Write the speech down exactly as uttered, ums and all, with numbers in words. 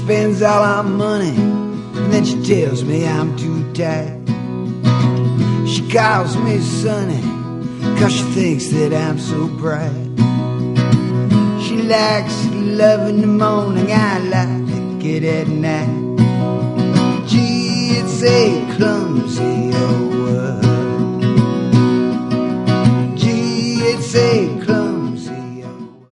spends all our money, and then she tells me I'm too tight. She calls me Sonny, cause she thinks that I'm so bright. She likes love in the morning, I like it at night. Gee, it's a clumsy old